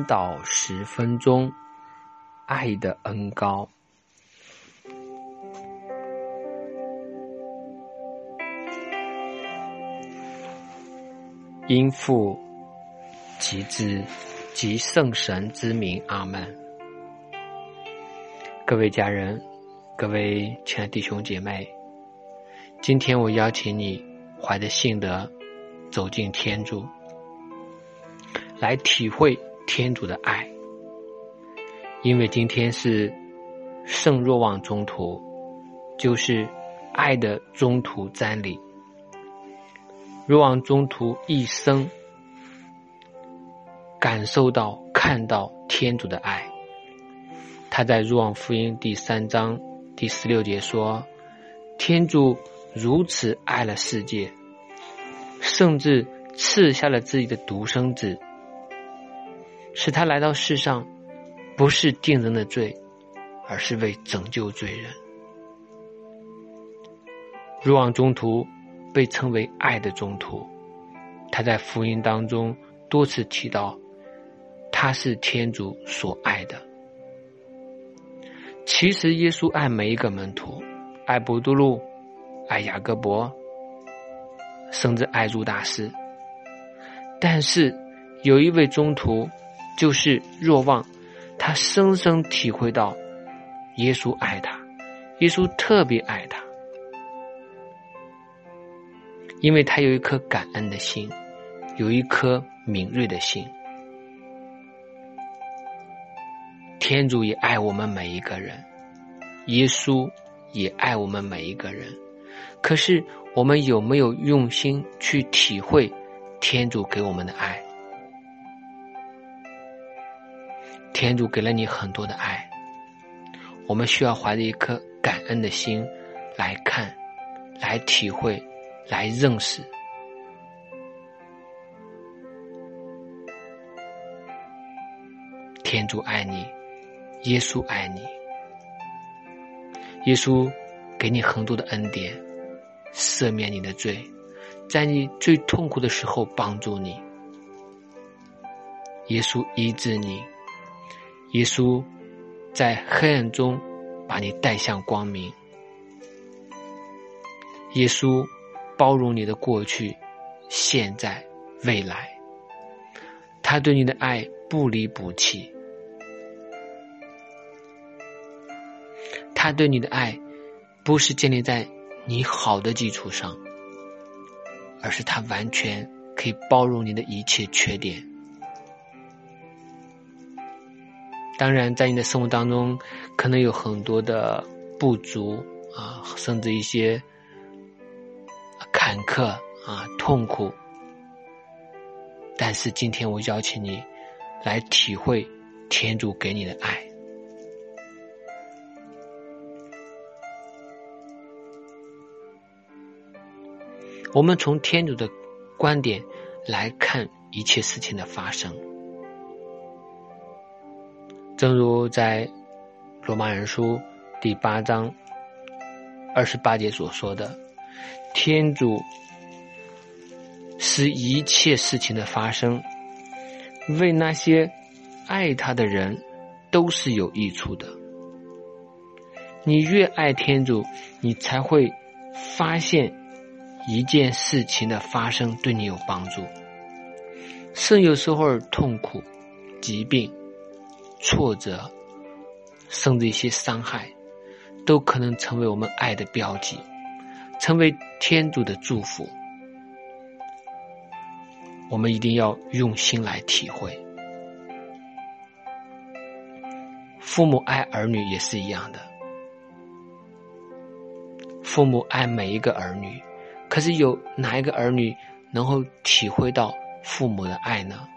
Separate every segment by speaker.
Speaker 1: 祷10分钟，爱的恩膏。因父及子及圣神之名，阿们。各位家人，各位亲爱的弟兄姐妹，今天我邀请你怀着信德走进天主，来体会天主的爱。因为今天是圣若望宗徒，就是爱的宗徒瞻礼。若望宗徒一生感受到看到天主的爱。他在若望福音第3章第16节说，天主如此爱了世界，甚至赐下了自己的独生子，使他来到世上，不是定人的罪，而是为拯救罪人。若望宗徒被称为爱的宗徒，他在福音当中多次提到，他是天主所爱的。其实耶稣爱每一个门徒，爱伯多禄，爱雅各伯，甚至爱入大师。但是有一位宗徒，就是若望，他深深体会到耶稣爱他，耶稣特别爱他，因为他有一颗感恩的心，有一颗敏锐的心。天主也爱我们每一个人，耶稣也爱我们每一个人。可是我们有没有用心去体会天主给我们的爱？天主给了你很多的爱，我们需要怀着一颗感恩的心来看，来体会，来认识。天主爱你，耶稣爱你，耶稣给你很多的恩典，赦免你的罪，在你最痛苦的时候帮助你，耶稣医治你，耶稣在黑暗中把你带向光明，耶稣包容你的过去、现在、未来，他对你的爱不离不弃，他对你的爱不是建立在你好的基础上，而是他完全可以包容你的一切缺点。当然在你的生活当中可能有很多的不足甚至一些坎坷痛苦，但是今天我邀请你来体会天主给你的爱。我们从天主的观点来看一切事情的发生，正如在罗马人书第8章28节所说的，天主使一切事情的发生，为那些爱他的人都是有益处的。你越爱天主，你才会发现一件事情的发生对你有帮助，甚有时候痛苦、疾病、挫折，甚至一些伤害，都可能成为我们爱的标记，成为天主的祝福。我们一定要用心来体会。父母爱儿女也是一样的，父母爱每一个儿女，可是有哪一个儿女能够体会到父母的爱呢？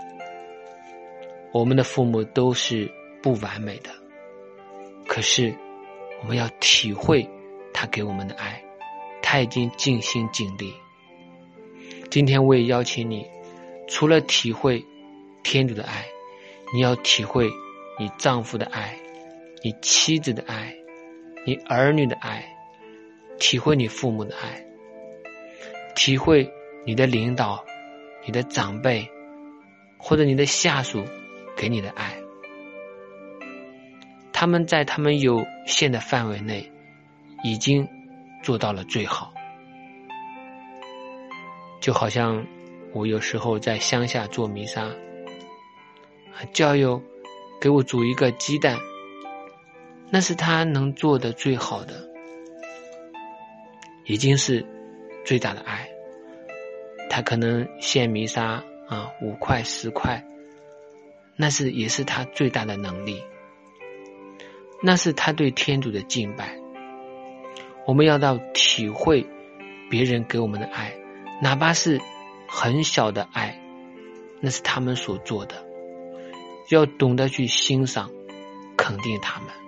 Speaker 1: 我们的父母都是不完美的，可是我们要体会他给我们的爱，他已经尽心尽力。今天我也邀请你，除了体会天主的爱，你要体会你丈夫的爱，你妻子的爱，你儿女的爱，体会你父母的爱，体会你的领导、你的长辈或者你的下属给你的爱，他们在他们有限的范围内已经做到了最好。就好像我有时候在乡下做弥撒，教友给我煮一个鸡蛋，那是他能做的最好的，已经是最大的爱。他可能献弥撒5块10块，那也是他最大的能力，那是他对天主的敬拜。我们要到体会别人给我们的爱，哪怕是很小的爱，那是他们所做的，要懂得去欣赏肯定他们。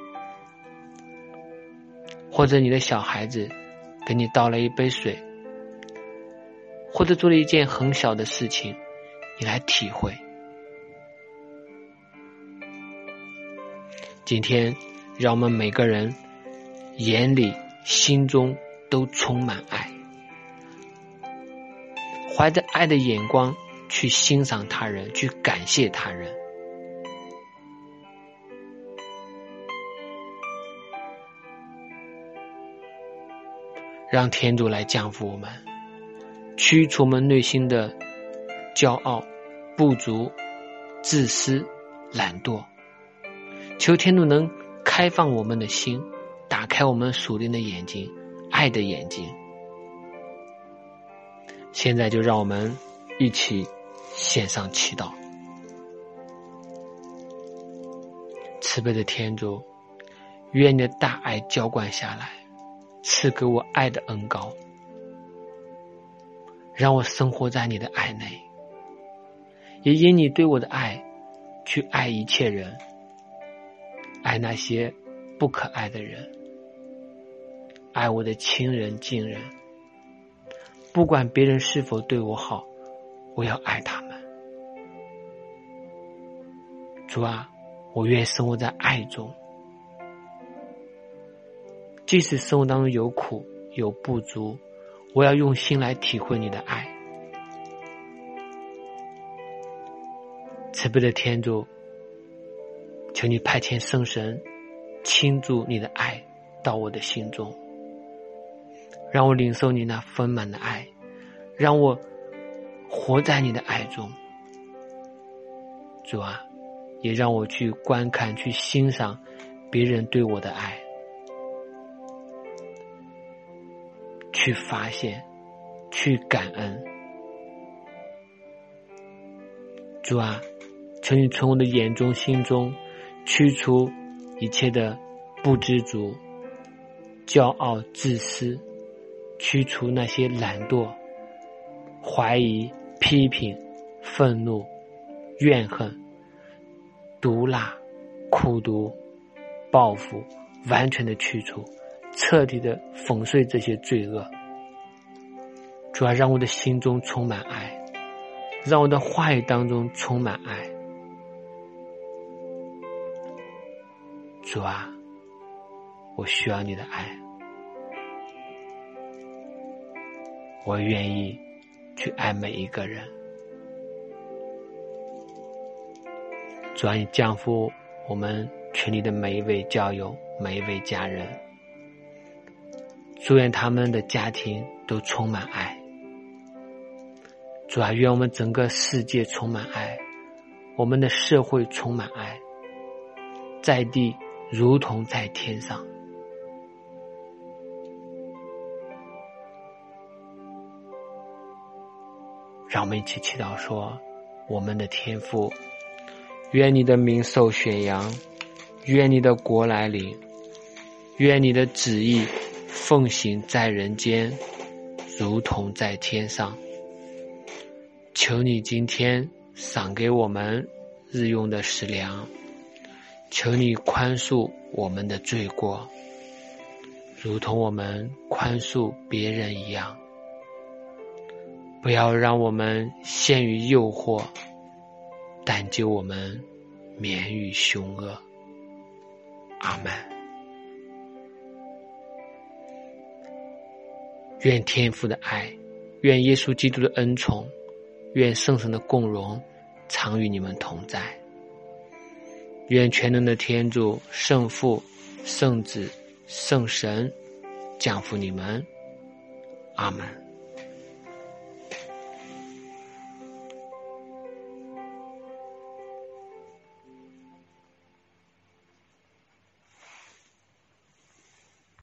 Speaker 1: 或者你的小孩子给你倒了一杯水，或者做了一件很小的事情，你来体会。今天让我们每个人眼里心中都充满爱，怀着爱的眼光去欣赏他人，去感谢他人。让天主来降服我们，驱除我们内心的骄傲、不足、自私、懒惰。求天主能开放我们的心，打开我们属灵的眼睛，爱的眼睛。现在就让我们一起献上祈祷。慈悲的天主，愿你的大爱浇灌下来，赐给我爱的恩膏，让我生活在你的爱内，也因你对我的爱去爱一切人，爱那些不可爱的人，爱我的亲人近人，不管别人是否对我好，我要爱他们。主啊，我愿生活在爱中，即使生活当中有苦有不足，我要用心来体会你的爱。慈悲的天主，求你派遣圣神倾注你的爱到我的心中，让我领受你那丰满的爱，让我活在你的爱中。主啊，也让我去观看去欣赏别人对我的爱，去发现，去感恩。主啊，求你从我的眼中心中驱除一切的不知足、骄傲、自私，驱除那些懒惰、怀疑、批评、愤怒、怨恨、毒辣、苦毒、报复，完全的去除，彻底的粉碎这些罪恶。主啊，让我的心中充满爱，让我的话语当中充满爱。主啊，我需要你的爱，我愿意去爱每一个人。主啊，你降福我们群里的每一位教友，每一位家人，祝愿他们的家庭都充满爱。主啊，愿我们整个世界充满爱，我们的社会充满爱，在地如同在天上。让我们一起祈祷说，我们的天父，愿你的名受宣扬，愿你的国来临，愿你的旨意奉行在人间，如同在天上。求你今天赏给我们日用的食粮，求你宽恕我们的罪过，如同我们宽恕别人一样。不要让我们陷于诱惑，但救我们免于凶恶。阿们。愿天父的爱，愿耶稣基督的恩宠，愿圣神的共荣常与你们同在。 愿全能的天主、圣父、圣子、圣神降福你们。阿们。